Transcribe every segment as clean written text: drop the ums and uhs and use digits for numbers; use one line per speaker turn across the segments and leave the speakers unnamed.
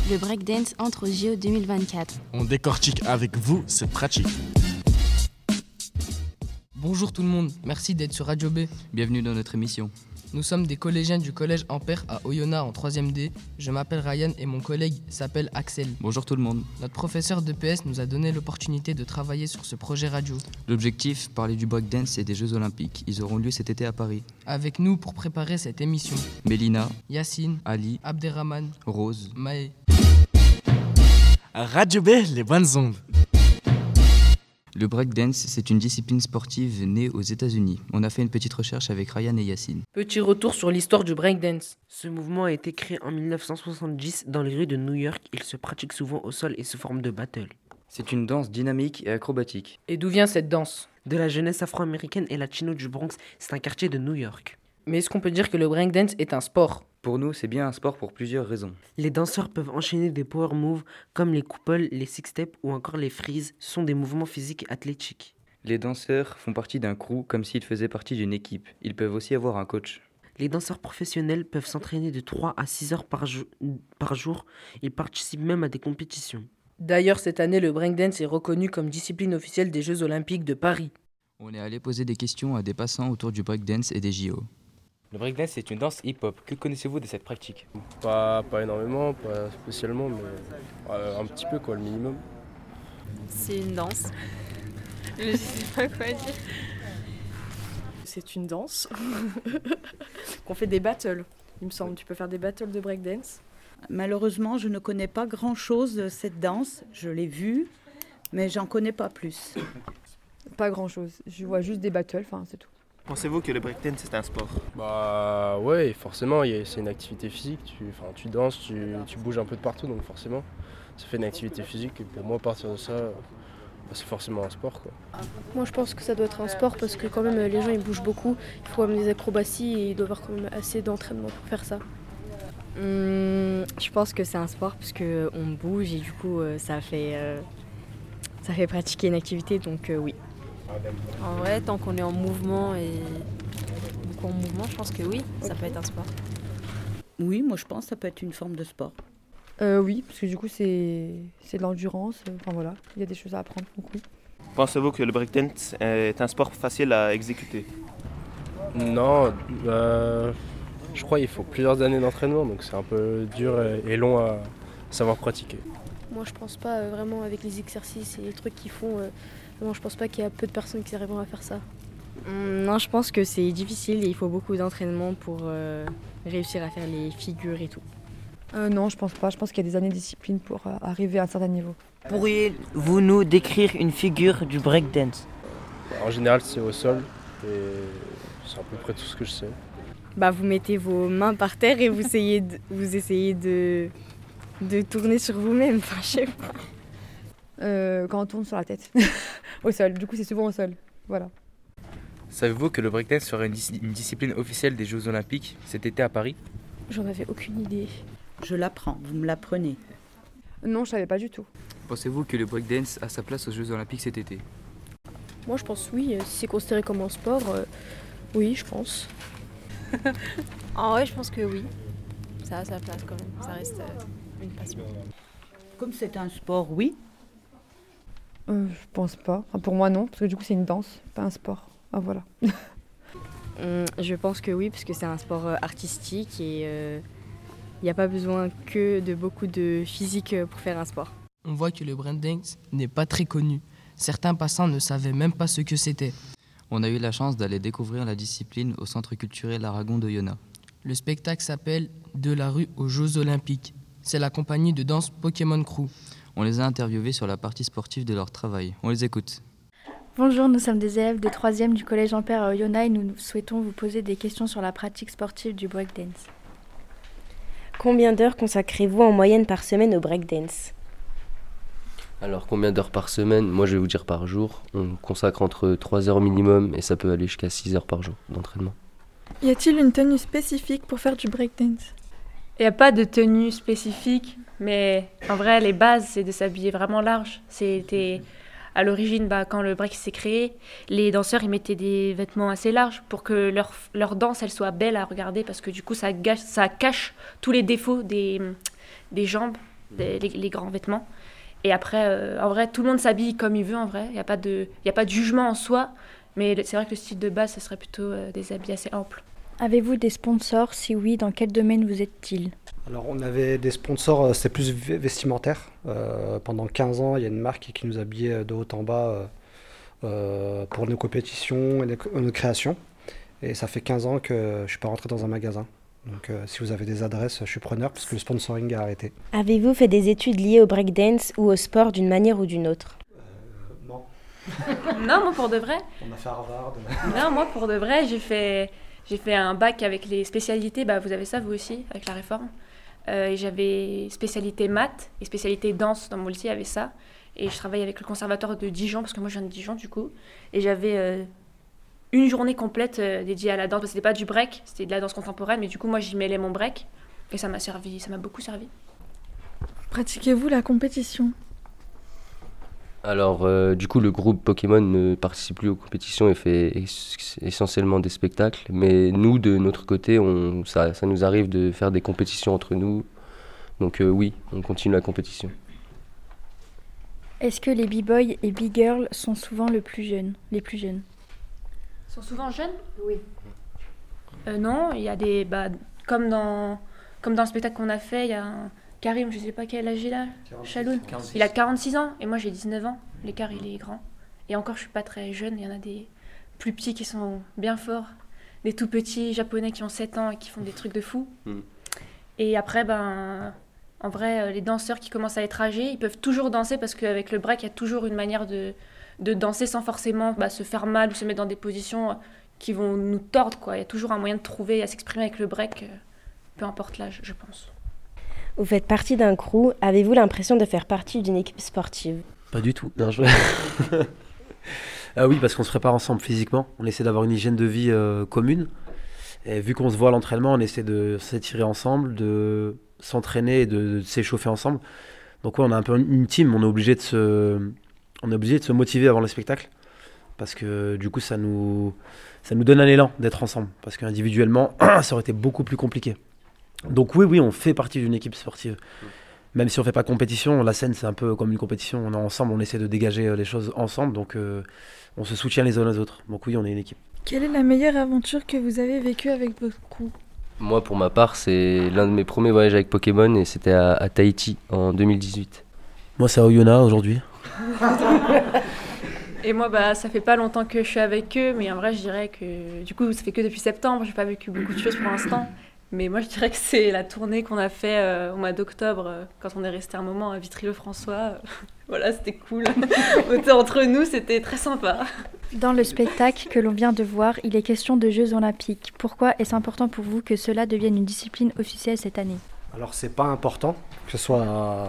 Le breakdance entre aux JO 2024.
On décortique avec vous cette pratique.
Bonjour tout le monde, merci d'être sur Radio B.
Bienvenue dans notre émission.
Nous sommes des collégiens du collège Ampère à Oyonnax en 3e D. Je m'appelle Ryan et mon collègue s'appelle Axel.
Bonjour tout le monde.
Notre professeur de PS nous a donné l'opportunité de travailler sur ce projet radio.
L'objectif, parler du breakdance et des Jeux Olympiques. Ils auront lieu cet été à Paris.
Avec nous pour préparer cette émission,
Mélina,
Yacine,
Ali,
Abderrahman,
Rose,
Maë.
Radio B, les bonnes ondes.
Le breakdance, c'est une discipline sportive née aux États-Unis. On a fait une petite recherche avec Ryan et Yacine.
Petit retour sur l'histoire du breakdance. Ce mouvement a été créé en 1970 dans les rues de New York. Il se pratique souvent au sol et sous forme de battle.
C'est une danse dynamique et acrobatique.
Et d'où vient cette danse ?
De la jeunesse afro-américaine et latino du Bronx, c'est un quartier de New York.
Mais est-ce qu'on peut dire que le breakdance est un sport ?
Pour nous, c'est bien un sport pour plusieurs raisons.
Les danseurs peuvent enchaîner des power moves comme les couples, les six-steps ou encore les freeze. Ce sont des mouvements physiques et athlétiques.
Les danseurs font partie d'un crew comme s'ils faisaient partie d'une équipe. Ils peuvent aussi avoir un coach.
Les danseurs professionnels peuvent s'entraîner de 3 à 6 heures par jour. Ils participent même à des compétitions.
D'ailleurs, cette année, le breakdance est reconnu comme discipline officielle des Jeux Olympiques de Paris.
On est allé poser des questions à des passants autour du breakdance et des JO.
Le breakdance est une danse hip-hop. Que connaissez-vous de cette pratique ?
Pas énormément, pas spécialement, mais un petit peu quoi, le minimum.
C'est une danse. Je sais pas quoi dire.
C'est une danse qu'on fait des battles, il me semble. Tu peux faire des battles de breakdance.
Malheureusement, je ne connais pas grand-chose de cette danse. Je l'ai vue, mais j'en connais pas plus.
Pas grand-chose. Je vois juste des battles, c'est tout.
Pensez-vous que le breakdance c'est un sport ?
Bah ouais, forcément, c'est une activité physique. Tu danses, tu bouges un peu de partout, donc forcément, ça fait une activité physique. Et pour moi, à partir de ça, c'est forcément un sport, quoi.
Moi, je pense que ça doit être un sport parce que quand même, les gens ils bougent beaucoup. Il faut quand même des acrobaties et il doit y avoir quand même assez d'entraînement pour faire ça.
Je pense que c'est un sport parce qu'on bouge et du coup, ça fait pratiquer une activité, donc oui.
En vrai, tant qu'on est en mouvement je pense que oui, ça peut être un sport.
Oui, moi je pense que ça peut être une forme de sport.
Oui, parce que du coup c'est de l'endurance, voilà, il y a des choses à apprendre, donc oui.
Pensez-vous que le breakdance est un sport facile à exécuter ?
Non, je crois qu'il faut plusieurs années d'entraînement, donc c'est un peu dur et long à savoir pratiquer.
Moi, je pense pas vraiment avec les exercices et les trucs qu'ils font. Non, je pense pas qu'il y a peu de personnes qui arriveront à faire ça.
Non, je pense que c'est difficile et il faut beaucoup d'entraînement pour réussir à faire les figures et tout.
Non, je pense pas. Je pense qu'il y a des années de discipline pour arriver à un certain niveau.
Pourriez-vous nous décrire une figure du breakdance ?
En général, c'est au sol et c'est à peu près tout ce que je sais.
Vous mettez vos mains par terre et vous essayez de tourner sur vous-même. Je sais pas.
Quand on tourne sur la tête, au sol. Du coup, c'est souvent au sol. Voilà.
Savez-vous que le breakdance sera une discipline officielle des Jeux Olympiques cet été à Paris ?
J'en avais aucune idée.
Je l'apprends, vous me l'apprenez.
Non, je savais pas du tout.
Pensez-vous que le breakdance a sa place aux Jeux Olympiques cet été ?
Moi, je pense oui. Si c'est considéré comme un sport, oui, je pense.
En vrai, je pense que oui. Ça a sa place quand même. Ça reste une passion.
Comme c'est un sport, oui.
Je pense pas. Pour moi, non, parce que du coup, c'est une danse, pas un sport. Ah, voilà.
Je pense que oui, parce que c'est un sport artistique et il n'y a pas besoin que de beaucoup de physique pour faire un sport.
On voit que le breakdance n'est pas très connu. Certains passants ne savaient même pas ce que c'était.
On a eu la chance d'aller découvrir la discipline au Centre culturel Aragon d'Oyonnax.
Le spectacle s'appelle « De la rue aux Jeux Olympiques ». C'est la compagnie de danse Pokémon Crew.
On les a interviewés sur la partie sportive de leur travail. On les écoute.
Bonjour, nous sommes des élèves de 3e du collège Ampère à Oyonnax et nous souhaitons vous poser des questions sur la pratique sportive du breakdance.
Combien d'heures consacrez-vous en moyenne par semaine au breakdance ?
Alors combien d'heures par semaine ? Moi je vais vous dire par jour. On consacre entre 3 heures minimum et ça peut aller jusqu'à 6 heures par jour d'entraînement.
Y a-t-il une tenue spécifique pour faire du breakdance ?
Il n'y a pas de tenue spécifique, mais en vrai, les bases, c'est de s'habiller vraiment large. C'était à l'origine, quand le break s'est créé, les danseurs ils mettaient des vêtements assez larges pour que leur danse elle soit belle à regarder, parce que du coup, ça cache tous les défauts des jambes les grands vêtements. Et après, en vrai, tout le monde s'habille comme il veut, en vrai. Il n'y a pas de jugement en soi. Mais c'est vrai que le style de base, ce serait plutôt des habits assez amples.
Avez-vous des sponsors? Si oui, dans quel domaine vous êtes-il?
Alors on avait des sponsors, c'est plus vestimentaire. Pendant 15 ans, il y a une marque qui nous habillait de haut en bas pour nos compétitions et nos créations. Et ça fait 15 ans que je ne suis pas rentré dans un magasin. Donc si vous avez des adresses, je suis preneur parce que le sponsoring a arrêté.
Avez-vous fait des études liées au breakdance ou au sport d'une manière ou d'une autre?
Non.
Non, moi pour de vrai.
On a fait Harvard.
Non, moi pour de vrai, j'ai fait un bac avec les spécialités. Bah, vous avez ça vous aussi, avec la réforme. Et j'avais spécialité maths et spécialité danse. Dans mon lycée, il y avait ça. Et je travaillais avec le conservatoire de Dijon, parce que moi je viens de Dijon du coup. Et j'avais une journée complète dédiée à la danse. Parce que c'était pas du break, c'était de la danse contemporaine. Mais du coup, moi j'y mêlais mon break. Et ça m'a beaucoup servi.
Pratiquez-vous la compétition?
Alors, du coup, le groupe Pokémon ne participe plus aux compétitions et fait essentiellement des spectacles. Mais nous, de notre côté, ça nous arrive de faire des compétitions entre nous. Donc oui, on continue la compétition.
Est-ce que les b-boys et b-girls sont souvent les plus jeunes?
Ils sont souvent jeunes? Oui. Non, il y a des... comme dans le spectacle qu'on a fait, il y a un... Karim, je sais pas quel âge il a, Chaloun. Il a 46 ans et moi j'ai 19 ans. L'écart il est grand. Et encore je suis pas très jeune, il y en a des plus petits qui sont bien forts. Des tout petits japonais qui ont 7 ans et qui font des trucs de fou. Et après, en vrai, les danseurs qui commencent à être âgés, ils peuvent toujours danser parce qu'avec le break, il y a toujours une manière de danser sans forcément se faire mal ou se mettre dans des positions qui vont nous tordre, quoi. Il y a toujours un moyen de trouver à s'exprimer avec le break, peu importe l'âge, je pense.
Vous faites partie d'un crew. Avez-vous l'impression de faire partie d'une équipe sportive?
Pas du tout. Non, oui, parce qu'on se prépare ensemble physiquement. On essaie d'avoir une hygiène de vie commune. Et vu qu'on se voit à l'entraînement, on essaie de s'étirer ensemble, de s'entraîner et de s'échauffer ensemble. Donc ouais, on a un peu une team. On est obligé de se motiver avant le spectacle. Parce que du coup, ça nous donne un élan d'être ensemble. Parce qu'individuellement, ça aurait été beaucoup plus compliqué. Donc oui, on fait partie d'une équipe sportive. Même si on ne fait pas compétition, la scène c'est un peu comme une compétition. On est ensemble, on essaie de dégager les choses ensemble, donc on se soutient les uns les autres. Donc oui, on est une équipe.
Quelle est la meilleure aventure que vous avez vécue avec votre crew?
Moi, pour ma part, c'est l'un de mes premiers voyages avec Pokémon et c'était à Tahiti en 2018.
Moi, c'est à Oyonnax aujourd'hui.
Et moi, ça fait pas longtemps que je suis avec eux, mais en vrai, je dirais que du coup, ça fait que depuis septembre. J'ai pas vécu beaucoup de choses pour l'instant. Mais moi, je dirais que c'est la tournée qu'on a fait au mois d'octobre, quand on est resté un moment à Vitry-le-François. Voilà, c'était cool. On était entre nous, c'était très sympa.
Dans le spectacle que l'on vient de voir, il est question de Jeux Olympiques. Pourquoi est-ce important pour vous que cela devienne une discipline officielle cette année?
Alors, c'est pas important que ce soit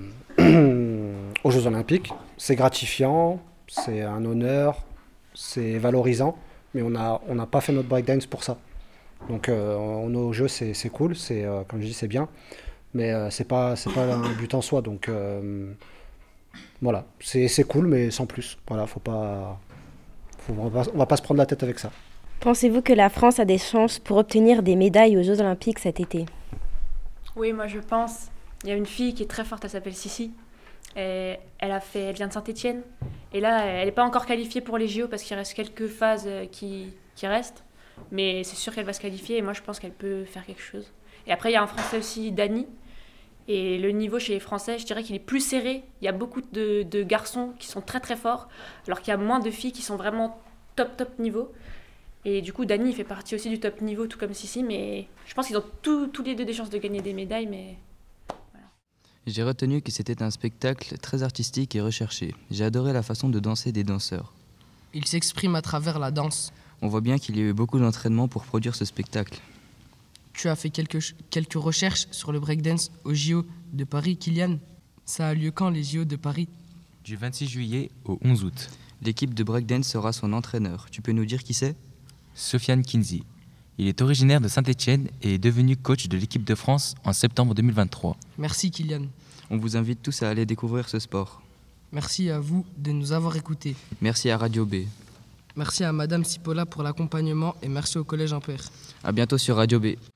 aux Jeux Olympiques. C'est gratifiant, c'est un honneur, c'est valorisant, mais on n'a pas fait notre breakdance pour ça. Donc on est au jeu, c'est cool, comme je dis, c'est bien, mais c'est pas un but en soi. Donc voilà, c'est cool, mais sans plus. Voilà, on va pas se prendre la tête avec ça.
Pensez-vous que la France a des chances pour obtenir des médailles aux Jeux Olympiques cet été?
Oui, moi je pense. Il y a une fille qui est très forte, elle s'appelle Sissi. Et elle vient de Saint-Étienne. Et là, elle n'est pas encore qualifiée pour les JO parce qu'il reste quelques phases qui restent. Mais c'est sûr qu'elle va se qualifier et moi je pense qu'elle peut faire quelque chose. Et après il y a un Français aussi, Dany. Et le niveau chez les Français, je dirais qu'il est plus serré. Il y a beaucoup de garçons qui sont très très forts, alors qu'il y a moins de filles qui sont vraiment top niveau. Et du coup Dany il fait partie aussi du top niveau, tout comme Sissi. Mais je pense qu'ils ont tous les deux des chances de gagner des médailles. Mais voilà.
J'ai retenu que c'était un spectacle très artistique et recherché. J'ai adoré la façon de danser des danseurs.
Ils s'expriment à travers la danse.
On voit bien qu'il y a eu beaucoup d'entraînement pour produire ce spectacle.
Tu as fait quelques recherches sur le breakdance au JO de Paris, Kylian. Ça a lieu quand, les JO de Paris?
Du 26 juillet au 11 août.
L'équipe de breakdance sera son entraîneur. Tu peux nous dire qui c'est?
Sofiane Kinzi. Il est originaire de Saint-Étienne et est devenu coach de l'équipe de France en septembre 2023.
Merci Kylian.
On vous invite tous à aller découvrir ce sport.
Merci à vous de nous avoir écoutés.
Merci à Radio B.
Merci à Madame Sipola pour l'accompagnement et merci au Collège Ampère.
À bientôt sur Radio B.